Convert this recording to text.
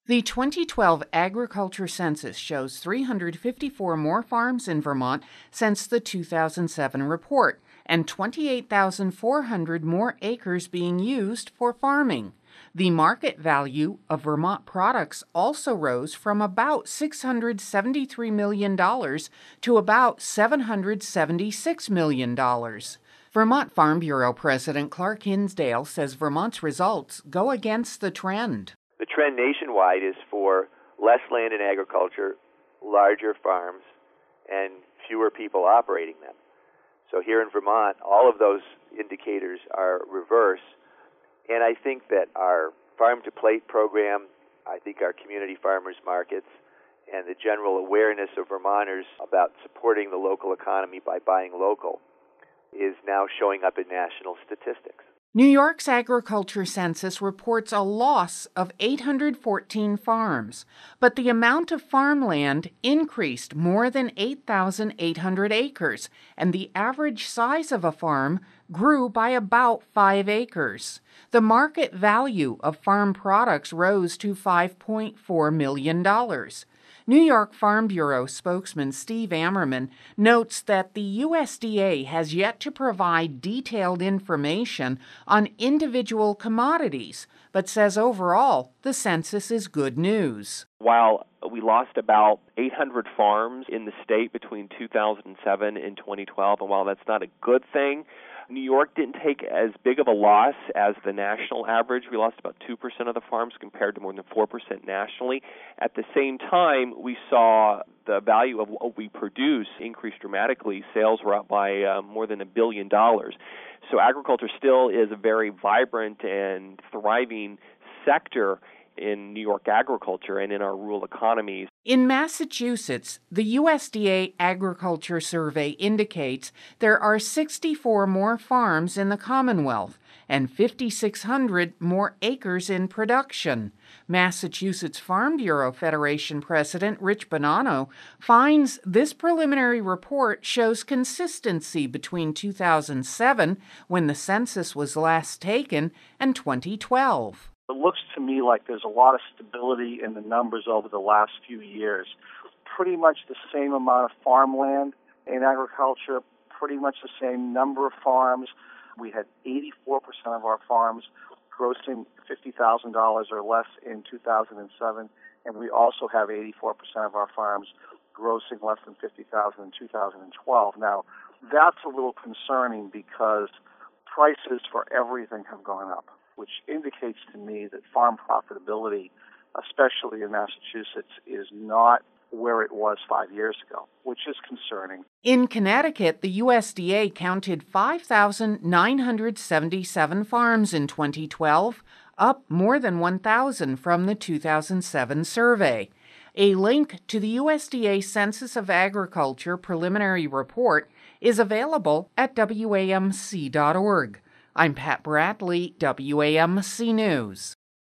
The 2012 Agriculture Census shows 354 more farms in Vermont since the 2007 report, and 28,400 more acres being used for farming. The market value of Vermont products also rose from about $673 million to about $776 million. Vermont Farm Bureau President Clark Hinsdale says Vermont's results go against the trend. The trend nationwide is for less land in agriculture, larger farms, and fewer people operating them. So here in Vermont, all of those indicators are reverse. And I think that our farm-to-plate program, I think our community farmers markets, and the general awareness of Vermonters about supporting the local economy by buying local is now showing up in national statistics. New York's agriculture census reports a loss of 814 farms, but the amount of farmland increased more than 8,800 acres, and the average size of a farm grew by about 5 acres. The market value of farm products rose to $5.4 million. New York Farm Bureau spokesman Steve Ammerman notes that the USDA has yet to provide detailed information on individual commodities, but says overall the census is good news. While we lost about 800 farms in the state between 2007 and 2012, and while that's not a good thing, New York didn't take as big of a loss as the national average. We lost about 2% of the farms compared to more than 4% nationally. At the same time, we saw the value of what we produce increase dramatically. Sales were up by more than $1 billion. So agriculture still is a very vibrant and thriving sector in New York agriculture and in our rural economies. In Massachusetts, the USDA Agriculture Survey indicates there are 64 more farms in the Commonwealth and 5,600 more acres in production. Massachusetts Farm Bureau Federation President Rich Bonanno finds this preliminary report shows consistency between 2007, when the census was last taken, and 2012. It looks to me like there's a lot of stability in the numbers over the last few years. Pretty much the same amount of farmland in agriculture, pretty much the same number of farms. We had 84% of our farms grossing $50,000 or less in 2007, and we also have 84% of our farms grossing less than $50,000 in 2012. Now, that's a little concerning because prices for everything have gone up, which indicates to me that farm profitability, especially in Massachusetts, is not where it was 5 years ago, which is concerning. In Connecticut, the USDA counted 5,977 farms in 2012, up more than 1,000 from the 2007 survey. A link to the USDA Census of Agriculture preliminary report is available at WAMC.org. I'm Pat Bradley, WAMC News.